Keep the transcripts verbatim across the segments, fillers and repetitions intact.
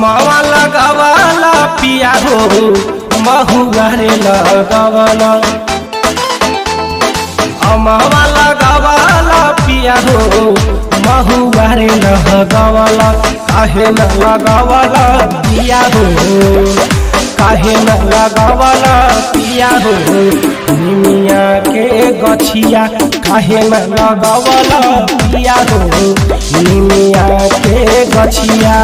अमावा लगावाला पिया हो महुआ रे लगावाला अमावा लगावाला पिया हो महुआ रे लगावाला काहे न लगावाला पिया हो काहे न लगावाला पिया हो निमिया के गछिया काहे न लगावाला पिया हो निमिया के गछिया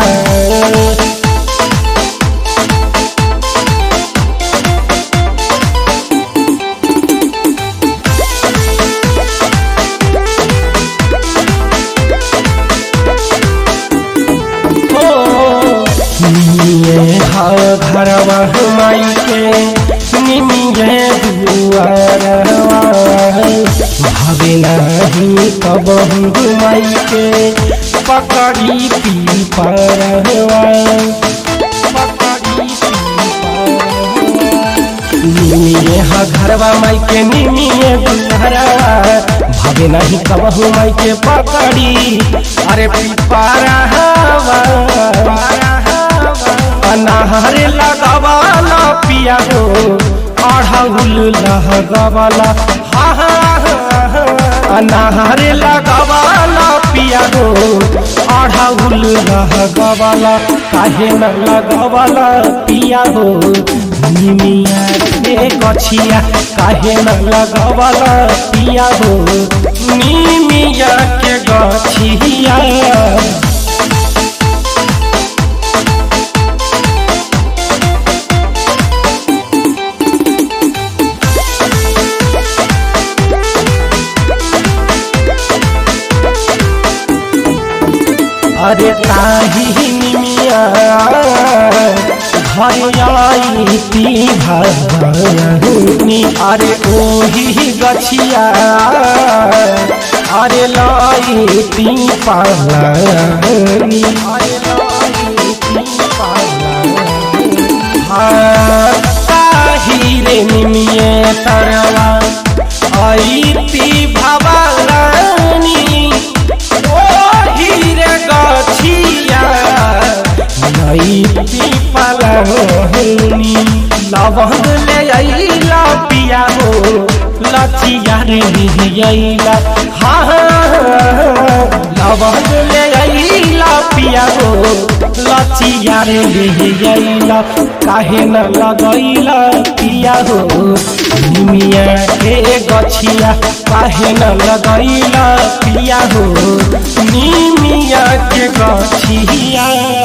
घरवा माई के निमिये दुआरवा भावे नहीं कबहू माई के पकड़ी पी परवा निमिये हा घरवा माई के निमिये दुआरवा भावे नहीं कबहू माई के पकड़ी अरे पी परवा अनाहर लगावाला पिया हो अढ़ौल लगावाला हा हा अनाहर लगावाला पिया हो अढ़ौल लगावाला काहे न लगावाला पिया हो निमिया के गछिया काहे न लगावाला पिया हो निमिया के गछिया अरे ताही निमिया घर आई ती भगनी अरे ओही गछिया अरे लाई ती पालनी हाँ ताही रे निमिये तरवा आई ती भवानी लवंग ले अइला पिया हो लचिया रे अइला हाँ लवंग ले अइला पिया हो लचिया रे अइला काहे न लगैला पिया हो निमिया के गछिया काहे न लगैला पिया हो निमिया के गछिया।